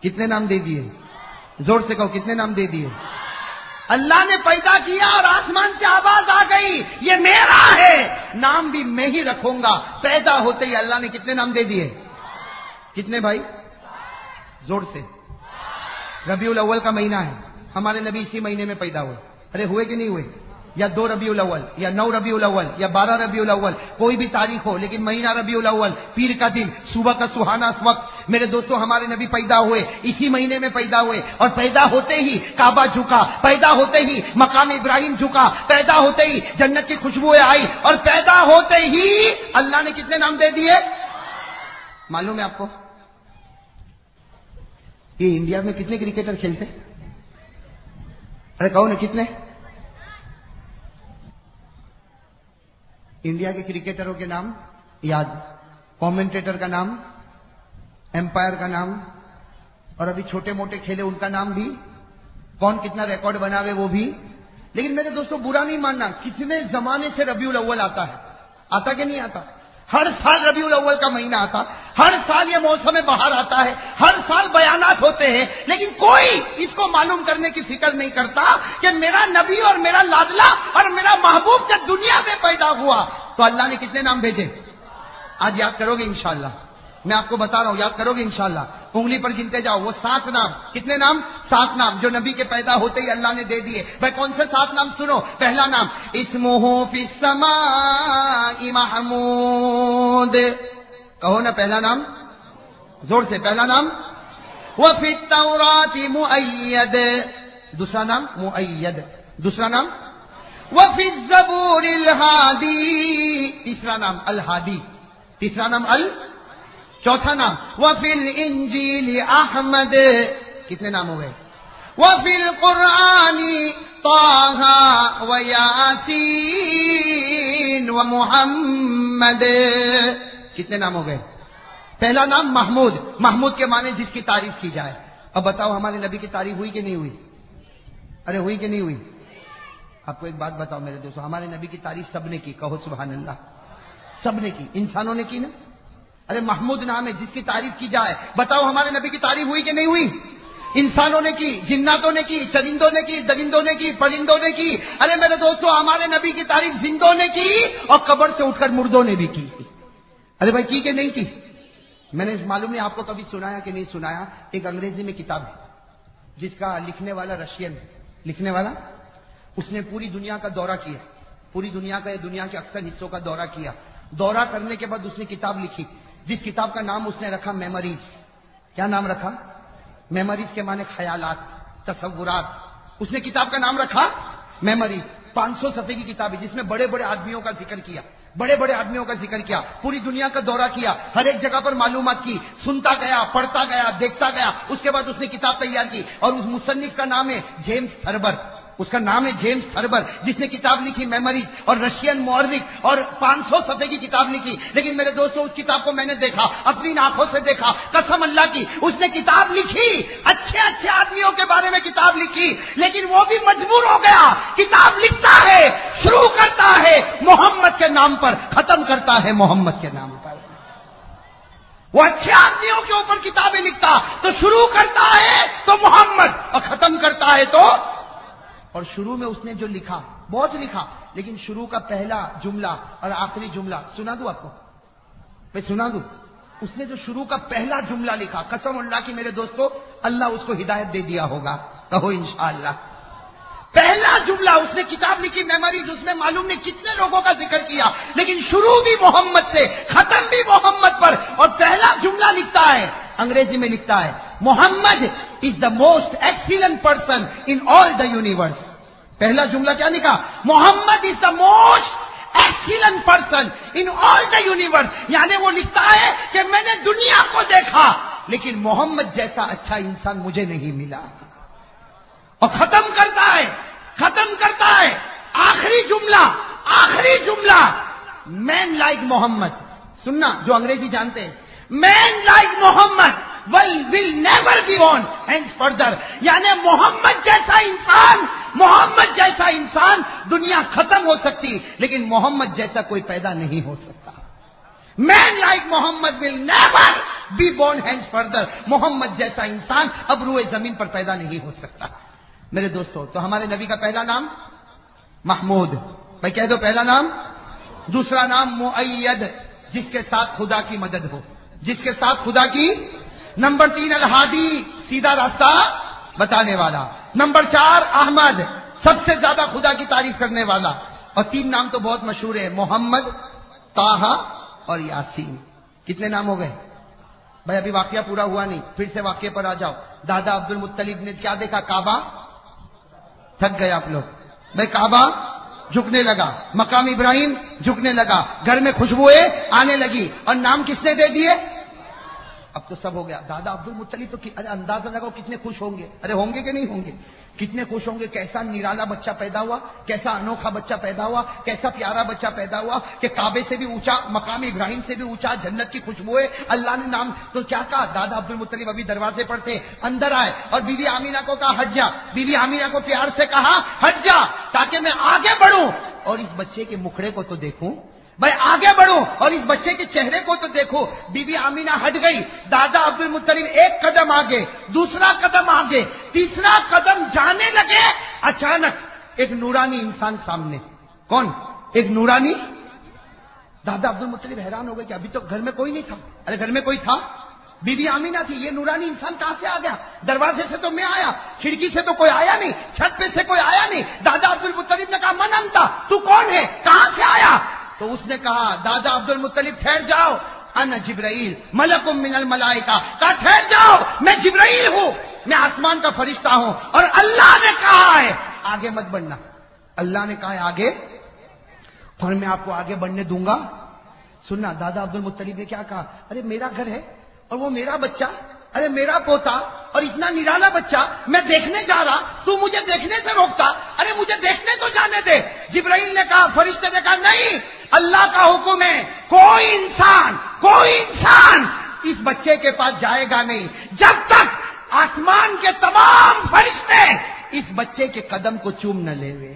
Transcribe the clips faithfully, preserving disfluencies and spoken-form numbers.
کتنے نام دے دیے؟ زور سے کہو کتنے نام دے دیے؟ اللہ نے پیدا کیا اور آسمان سے آواز آ گئی یہ میرا ہے، نام بھی میں ہی رکھوں گا۔ پیدا ہوتے ہی اللہ نے کتنے نام دے دیے؟ کتنے بھائی؟ زور سے۔ ربیع الاول کا مہینہ ہے، ہمارے نبی اسی مہینے میں پیدا ہوئے۔ ارے ہوئے کہ نہیں ہوئے؟ یا دو ربیع الاول یا نو ربیع الاول یا بارہ ربیع الاول، کوئی بھی تاریخ ہو، لیکن مہینہ ربیع الاول، پیر کا دن، صبح کا سہانا وقت۔ میرے دوستوں ہمارے نبی پیدا ہوئے اسی مہینے میں پیدا ہوئے، اور پیدا ہوتے ہی کعبہ جھکا، پیدا ہوتے ہی مقام ابراہیم جھکا، پیدا ہوتے ہی جنت کی خوشبوئیں آئی، اور پیدا ہوتے ہی اللہ نے کتنے نام دے دیے معلوم ہے آپ کو؟ یہ انڈیا میں کتنے کرکٹر کھیلتے؟ ارے کہو نا کتنے؟ انڈیا کے کرکٹروں کے نام یاد، کومنٹیٹر کا نام، امپائر کا نام، اور ابھی چھوٹے موٹے کھیلے ان کا نام بھی، کون کتنا ریکارڈ بناوے وہ بھی۔ لیکن میرے دوستوں برا نہیں ماننا، کتنے زمانے سے ربیع الاول آتا ہے، آتا کہ نہیں آتا؟ ہر سال ربیع الاول کا مہینہ آتا، ہر سال یہ موسم بہار آتا ہے، ہر سال بیانات ہوتے ہیں، لیکن کوئی اس کو معلوم کرنے کی فکر نہیں کرتا کہ میرا نبی اور میرا لاڈلا اور میرا محبوب جب دنیا میں پیدا ہوا تو اللہ نے کتنے نام بھیجے؟ آج یاد کرو گے انشاءاللہ، میں آپ کو بتا رہا ہوں یاد کرو گے انشاءاللہ، انگلی پر گنتے جاؤ وہ سات نام۔ کتنے نام؟ سات نام جو نبی کے پیدا ہوتے ہی اللہ نے دے دیے۔ بھائی کون سے سات نام سنو؟ پہلا نام اسمہ فی السماء محمود، کہو نا پہلا نام زور سے، پہلا نام وفی التوراۃ مؤید، دوسرا نام مؤید، دوسرا نام وفی الزبور الہادی، تیسرا نام الہادی، تیسرا نام ال چوتھا نام وفی الانجیل احمد، کتنے نام ہو گئے؟ وفی القرآن طٰہٰ و یاسین و محمد، کتنے نام ہو گئے؟ پہلا نام محمود، محمود کے معنی جس کی تعریف کی جائے۔ اب بتاؤ ہمارے نبی کی تعریف ہوئی کہ نہیں ہوئی؟ ارے ہوئی کہ نہیں ہوئی؟ آپ کو ایک بات بتاؤ میرے دوستو، ہمارے نبی کی تعریف سب نے کی، کہو سبحان اللہ، سب نے کی، انسانوں نے کی نا۔ ارے محمود نام ہے جس کی تعریف کی جائے، بتاؤ ہمارے نبی کی تعریف ہوئی کہ نہیں ہوئی؟ انسانوں نے کی، جناتوں نے کی، چرندوں نے کی، درندوں نے کی، پرندوں نے کی۔ ارے میرے دوستو ہمارے نبی کی تعریف زندوں نے کی اور قبر سے اٹھ کر مردوں نے بھی کی۔ ارے بھائی کی کہ نہیں کی؟ میں نے معلوم نہیں آپ کو کبھی سنایا کہ نہیں سنایا، ایک انگریزی میں کتاب ہے جس کا لکھنے والا رشین ہے، لکھنے والا اس نے پوری دنیا کا دورہ کیا، پوری دنیا کا، دنیا کے اکثر حصوں کا دورہ کیا۔ دورہ کرنے کے بعد اس نے کتاب لکھی، جس کتاب کا نام اس نے رکھا میموریز۔ کیا نام رکھا؟ میموریز کے معنی خیالات، تصورات۔ اس نے کتاب کا نام رکھا میموریز۔ پانچ سو صفحے کی کتاب ہے جس میں بڑے بڑے آدمیوں کا ذکر کیا، بڑے بڑے آدمیوں کا ذکر کیا، پوری دنیا کا دورہ کیا، ہر ایک جگہ پر معلومات کی، سنتا گیا، پڑھتا گیا، دیکھتا گیا۔ اس کے بعد اس نے کتاب تیار کی، اور اس مصنف کا نام ہے جیمز تھربر۔ اس کا نام ہے جیمز تھربر، جس نے کتاب لکھی میموریز، اور رشین مورخ، اور پانچ سو صفحے کی کتاب لکھی۔ لیکن میرے دوستوں اس کتاب کو میں نے دیکھا، اپنی آنکھوں سے دیکھا، قسم اللہ کی، اس نے کتاب لکھی، اچھے اچھے آدمیوں کے بارے میں کتاب لکھی، لیکن وہ بھی مجبور ہو گیا۔ کتاب لکھتا ہے، شروع کرتا ہے محمد کے نام پر، ختم کرتا ہے محمد کے نام پر۔ وہ اچھے آدمیوں کے اوپر کتابیں لکھتا تو شروع کرتا ہے تو محمد، اور ختم کرتا ہے تو، اور شروع میں اس نے جو لکھا بہت لکھا، لیکن شروع کا پہلا جملہ اور آخری جملہ سنا دوں آپ کو؟ میں سنا دوں؟ اس نے جو شروع کا پہلا جملہ لکھا، قسم اللہ کی میرے دوستو، اللہ اس کو ہدایت دے دیا ہوگا، کہو انشاءاللہ۔ پہلا جملہ اس نے کتاب لکھی میموریز، اس میں معلوم نہیں کتنے لوگوں کا ذکر کیا، لیکن شروع بھی محمد سے، ختم بھی محمد پر، اور پہلا جملہ لکھتا ہے، انگریزی میں لکھتا ہے، محمد is the most excellent person in all the universe۔ پہلا جملہ کیا لکھا؟ محمد is the most excellent person in all the universe۔ یعنی وہ لکھتا ہے کہ میں نے دنیا کو دیکھا، لیکن محمد جیسا اچھا انسان مجھے نہیں ملا۔ اور ختم کرتا ہے، ختم کرتا ہے آخری جملہ، آخری جملہ، مین لائک محمد۔ سننا جو انگریزی جانتے ہیں، man like Muhammad will will never be born hence further۔ یعنی محمد جیسا انسان، محمد جیسا انسان، دنیا ختم ہو سکتی لیکن محمد جیسا کوئی پیدا نہیں ہو سکتا۔ Man like Muhammad will never be born hand further. Muhammad جیسا انسان اب روئے زمین پر پیدا نہیں ہو سکتا. میرے دوستو، تو ہمارے نبی کا پہلا نام محمود. بھائی کہہ دو پہلا نام. دوسرا نام مؤید، جس کے ساتھ خدا کی مدد ہو، جس کے ساتھ خدا کی. نمبر تین الہادی، سیدھا راستہ بتانے والا. نمبر چار احمد، سب سے زیادہ خدا کی تعریف کرنے والا. اور تین نام تو بہت مشہور ہے، محمد، طٰہٰ اور یاسین. کتنے نام ہو گئے بھائی؟ ابھی واقعہ پورا ہوا نہیں، پھر سے واقعے پر آ جاؤ. دادا عبد المطلب نے کیا دیکھا؟ کعبہ. تھک گئے آپ لوگ بھائی. کعبہ جھکنے لگا، مقام ابراہیم جھکنے لگا، گھر میں خوشبوئیں آنے لگی، اور نام کس نے دے دیے؟ اب تو سب ہو گیا. دادا عبد المطلب تو اندازہ لگاؤ کتنے خوش ہوں گے. ارے ہوں گے کہ نہیں ہوں گے؟ کتنے خوش ہوں گے. کیسا نرالا بچہ پیدا ہوا، کیسا انوکھا بچہ پیدا ہوا، کیسا پیارا بچہ پیدا ہوا کہ کعبے سے بھی اونچا، مقام ابراہیم سے بھی اونچا، جنت کی خوشبوئیں. اللہ نے نام تو کیا کہا؟ دادا عبد المطلب ابھی دروازے پر تھے، اندر آئے اور بی بی آمینہ کو کہا ہٹ جا. بی بی آمینہ کو پیار سے کہا ہٹ جا تاکہ میں آگے بڑھوں اور اس بچے کے مکھڑے کو تو دیکھوں. بھائی آگے بڑھو اور اس بچے کے چہرے کو تو دیکھو. بی بی آمینہ ہٹ گئی. دادا عبد المطلب ایک قدم آگے، دوسرا قدم آگے، تیسرا قدم جانے لگے. اچانک ایک نورانی انسان سامنے. کون؟ ایک نورانی. دادا عبد المطلب حیران ہو گئے کہ ابھی تو گھر میں کوئی نہیں تھا. ارے گھر میں کوئی تھا؟ بی بی آمینہ تھی. یہ نورانی انسان کہاں سے آ گیا؟ دروازے سے تو میں آیا، کھڑکی سے تو کوئی آیا نہیں، چھت پہ سے کوئی آیا نہیں. دادا عبد المطلب نے کہا من انتا، تو کون ہے، کہاں سے آیا؟ تو اس نے کہا دادا عبد المطلب ٹھہر جاؤ، انا جبرائیل ملک من الملائکہ. کہا ٹھہر جاؤ، میں جبرائیل ہوں، میں آسمان کا فرشتہ ہوں، اور اللہ نے کہا ہے آگے مت بڑھنا. اللہ نے کہا ہے آگے، اور میں آپ کو آگے بڑھنے دوں گا. سننا دادا عبد المطلب نے کیا کہا؟ ارے میرا گھر ہے اور وہ میرا بچہ، ارے میرا پوتا اور اتنا نرالا بچہ، میں دیکھنے جا رہا، تو مجھے دیکھنے سے روکتا. ارے مجھے دیکھنے تو جانے دے. جبرائیل نے کہا، فرشتے نے کہا نہیں، اللہ کا حکم ہے، کوئی انسان کوئی انسان اس بچے کے پاس جائے گا نہیں جب تک آسمان کے تمام فرشتے اس بچے کے قدم کو چوم نہ لے وے.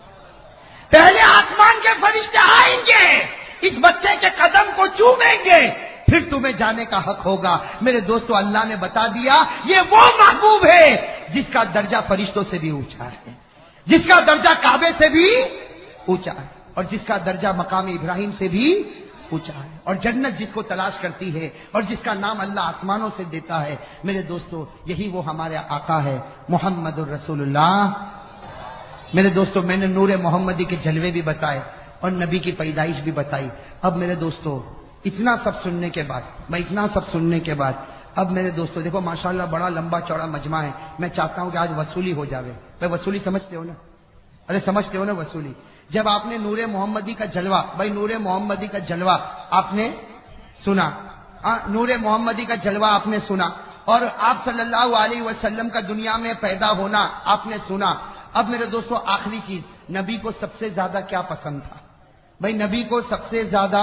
پہلے آسمان کے فرشتے آئیں گے، اس بچے کے قدم کو چومیں گے، پھر تمہیں جانے کا حق ہوگا. میرے دوستو، اللہ نے بتا دیا یہ وہ محبوب ہے جس کا درجہ فرشتوں سے بھی اونچا ہے، جس کا درجہ کعبے سے بھی اونچا ہے، اور جس کا درجہ مقام ابراہیم سے بھی اونچا ہے، اور جنت جس کو تلاش کرتی ہے، اور جس کا نام اللہ آسمانوں سے دیتا ہے. میرے دوستو، یہی وہ ہمارے آقا ہے محمد الرسول اللہ. میرے دوستو، میں نے نور محمدی کے جلوے بھی بتائے اور نبی کی پیدائش بھی بتائی. اب میرے دوستو، اتنا سب سننے کے بعد میں اتنا سب سننے کے بعد اب میرے دوستو دیکھو ماشاءاللہ بڑا لمبا چوڑا مجمع ہے. میں چاہتا ہوں کہ آج وصولی ہو جاوے. بھائی وصولی سمجھتے ہو نا؟ ارے سمجھتے ہو نا وصولی؟ جب آپ نے نور محمدی کا جلوہ، بھائی نور محمدی کا جلوہ آپ نے سنا، نور محمدی کا جلوہ آپ نے سنا، اور آپ صلی اللہ علیہ وسلم کا دنیا میں پیدا ہونا آپ نے سنا. اب میرے دوستو آخری چیز، نبی کو سب سے زیادہ کیا پسند تھا؟ بھائی نبی کو سب سے زیادہ،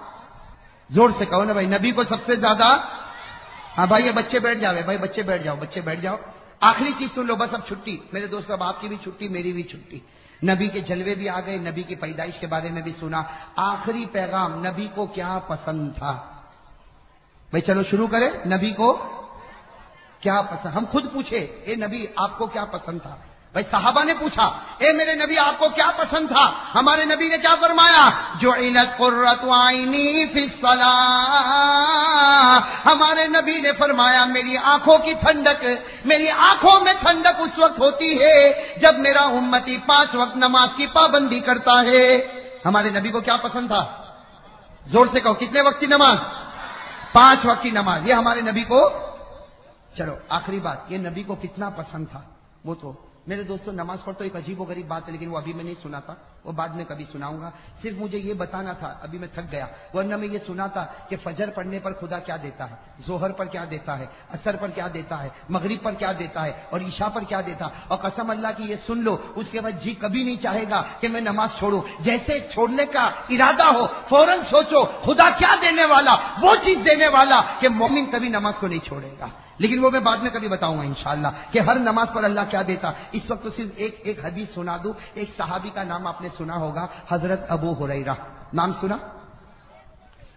زور سے کہو نا بھائی، نبی کو سب سے زیادہ. ہاں بھائی یہ بچے بیٹھ جاؤ، بھائی بچے بیٹھ جاؤ، بچے بیٹھ جاؤ. آخری چیز سن لو بس، اب چھٹی. میرے دوستو اب آپ کی بھی چھٹی، میری بھی چھٹی. نبی کے جلوے بھی آ گئے، نبی کی پیدائش کے بارے میں بھی سنا. آخری پیغام، نبی کو کیا پسند تھا؟ بھائی چلو شروع کریں. نبی کو کیا پسند؟ ہم خود پوچھے، اے نبی آپ کو کیا پسند تھا؟ بھائی صحابہ نے پوچھا، اے میرے نبی آپ کو کیا پسند تھا؟ ہمارے نبی نے کیا فرمایا؟ جعلت قرۃ عینی فی الصلاۃ. ہمارے نبی نے فرمایا میری آنکھوں کی ٹھنڈک، میری آنکھوں میں ٹھنڈک اس وقت ہوتی ہے جب میرا امتی پانچ وقت نماز کی پابندی کرتا ہے. ہمارے نبی کو کیا پسند تھا؟ زور سے کہو، کتنے وقت کی نماز؟ پانچ وقت کی نماز. یہ ہمارے نبی کو. چلو آخری بات، یہ نبی کو کتنا پسند تھا وہ تو میرے دوستوں نماز پڑھ تو ایک عجیب و غریب بات ہے، لیکن وہ ابھی میں نہیں سنا تھا، وہ بعد میں کبھی سناؤں گا. صرف مجھے یہ بتانا تھا، ابھی میں تھک گیا، ورنہ میں یہ سنا تھا کہ فجر پڑھنے پر خدا کیا دیتا ہے، ظہر پر کیا دیتا ہے، عصر پر کیا دیتا ہے، مغرب پر کیا دیتا ہے، اور عشاء پر کیا دیتا. اور قسم اللہ کی یہ سن لو، اس کے بعد جی کبھی نہیں چاہے گا کہ میں نماز چھوڑوں. جیسے چھوڑنے کا ارادہ ہو فوراً سوچو خدا کیا دینے والا، وہ چیز دینے والا کہ مومن کبھی نماز کو نہیں چھوڑے گا. لیکن وہ میں بعد میں کبھی بتاؤں گا انشاءاللہ کہ ہر نماز پر اللہ کیا دیتا. اس وقت تو صرف ایک ایک حدیث سنا دوں. ایک صحابی کا نام آپ نے سنا ہوگا، حضرت ابو ہریرہ. نام سنا؟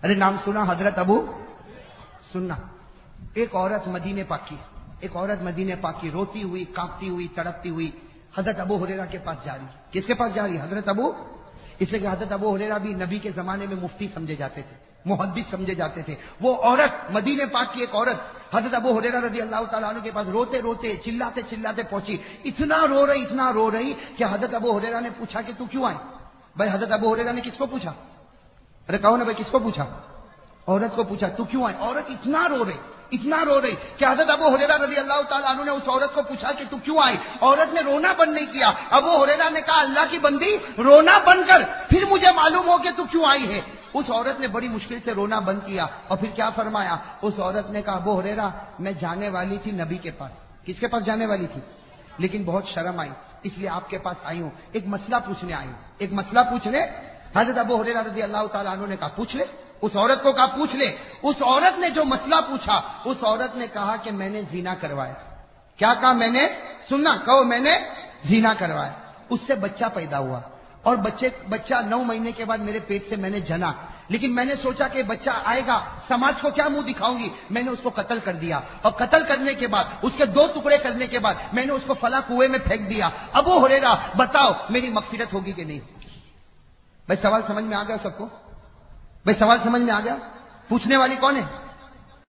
ارے نام سنا حضرت ابو سننا. ایک عورت مدینے پاک کی ایک عورت مدینے پاک کی روتی ہوئی کانپتی ہوئی تڑپتی ہوئی حضرت ابو ہریرہ کے پاس جا رہی. کس کے پاس جا رہی؟ حضرت ابو. اس لیے کہ حضرت ابو ہریرہ بھی نبی کے زمانے میں مفتی سمجھے جاتے تھے, محدث سمجھے جاتے تھے. وہ عورت مدینے پاک کی ایک عورت حضرت ابو ہریرہ رضی اللہ تعالیٰ عنہ کے پاس روتے روتے چلاتے چلاتے پہنچی. اتنا رو رہی اتنا رو رہی کہ حضرت ابو ہریرہ نے پوچھا کہ تو کیوں آئی؟ بھائی حضرت ابو ہریرہ نے کس کو پوچھا؟ ارے کہو نا بھائی کس کو پوچھا؟ عورت کو پوچھا تو کیوں آئی؟ عورت اتنا رو رہی اتنا رو رہی کہ حضرت ابو ہریرہ رضی اللہ تعالیٰ عنہ نے اس عورت کو پوچھا کہ تو کیوں آئی؟ عورت نے رونا بند نہیں کیا. ابو ہریرہ نے کہا اللہ کی بندی رونا بند کر پھر مجھے معلوم ہو کہ تو کیوں آئی ہے. اس عورت نے بڑی مشکل سے رونا بند کیا اور پھر کیا فرمایا؟ اس عورت نے کہا ابو ہریرہ میں جانے والی تھی نبی کے پاس. کس کے پاس جانے والی تھی؟ لیکن بہت شرم آئی اس لیے آپ کے پاس آئی ہوں, ایک مسئلہ پوچھنے آئی ہوں. ایک مسئلہ پوچھنے. حضرت ابو ہریرہ رضی اللہ تعالیٰ عنہ نے کہا پوچھ لے. اس عورت کو کہا پوچھ لے. اس عورت نے جو مسئلہ پوچھا اس عورت نے کہا کہ میں نے زنا کروایا. کیا کہا؟ میں نے, سننا کہو, میں نے زنا کروایا. اس سے بچہ پیدا ہوا اور بچے بچہ نو مہینے کے بعد میرے پیٹ سے میں نے جنا, لیکن میں نے سوچا کہ بچہ آئے گا سماج کو کیا منہ دکھاؤں گی, میں نے اس کو قتل کر دیا. اور قتل کرنے کے بعد اس کے دو ٹکڑے کرنے کے بعد میں نے اس کو فلاں کنویں میں پھینک دیا. ابو ہریرہ بتاؤ میری مغفرت ہوگی کہ نہیں؟ بھائی سوال سمجھ میں آ گیا سب کو؟ بھائی سوال سمجھ میں آ گیا؟ پوچھنے والی کون ہے؟